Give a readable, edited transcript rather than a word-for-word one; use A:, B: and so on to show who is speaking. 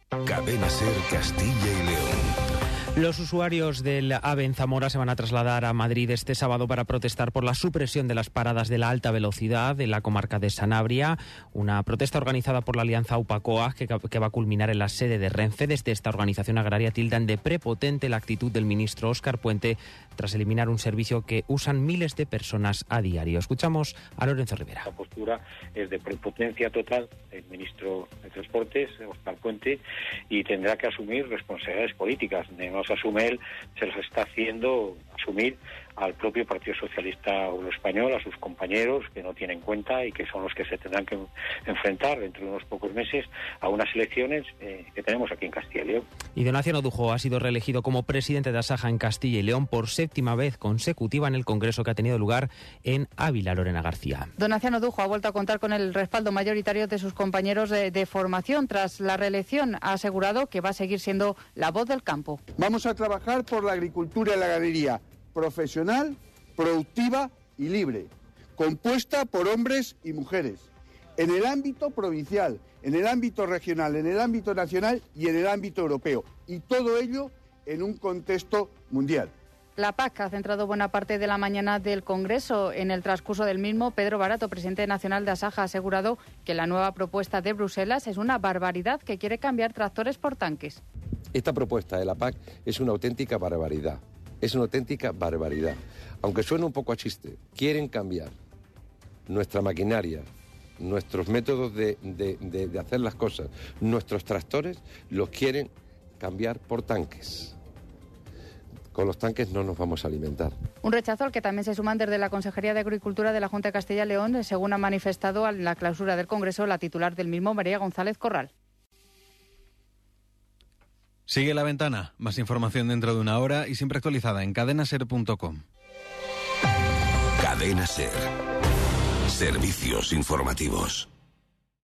A: Cadena SER Castilla y León.
B: Los usuarios del AVE en Zamora se van a trasladar a Madrid este sábado para protestar por la supresión de las paradas de la alta velocidad en la comarca de Sanabria. Una protesta organizada por la Alianza UPA-COAG que va a culminar en la sede de Renfe. Desde esta organización agraria tildan de prepotente la actitud del ministro Óscar Puente tras eliminar un servicio que usan miles de personas a diario. Escuchamos a Lorenzo Rivera.
C: La postura es de prepotencia total del ministro de Transportes, Óscar Puente, y tendrá que asumir responsabilidades políticas. No se asume él, se los está haciendo asumir al propio Partido Socialista Obrero Español, a sus compañeros que no tienen cuenta y que son los que se tendrán que enfrentar dentro de unos pocos meses a unas elecciones que tenemos aquí en Castilla y León.
B: Y Donaciano Dujo ha sido reelegido como presidente de Asaja en Castilla y León por séptima vez consecutiva en el congreso que ha tenido lugar en Ávila. Lorena García.
D: Donaciano Dujo ha vuelto a contar con el respaldo mayoritario de sus compañeros de formación. Tras la reelección ha asegurado que va a seguir siendo la voz del campo.
E: Vamos a trabajar por la agricultura y la ganadería profesional, productiva y libre, compuesta por hombres y mujeres, en el ámbito provincial, en el ámbito regional, en el ámbito nacional y en el ámbito europeo, y todo ello en un contexto mundial.
D: La PAC ha centrado buena parte de la mañana del Congreso. En el transcurso del mismo, Pedro Barato, presidente nacional de Asaja, ha asegurado que la nueva propuesta de Bruselas es una barbaridad, que quiere cambiar tractores por tanques.
F: Esta propuesta de la PAC es una auténtica barbaridad. Es una auténtica barbaridad. Aunque suene un poco a chiste, quieren cambiar nuestra maquinaria, nuestros métodos de hacer las cosas, nuestros tractores, los quieren cambiar por tanques. Con los tanques no nos vamos a alimentar.
D: Un rechazo al que también se suman desde la Consejería de Agricultura de la Junta de Castilla y León, según ha manifestado en la clausura del Congreso la titular del mismo, María González Corral.
G: Sigue La Ventana. Más información dentro de una hora y siempre actualizada en cadenaser.com.
A: Cadena SER. Servicios informativos.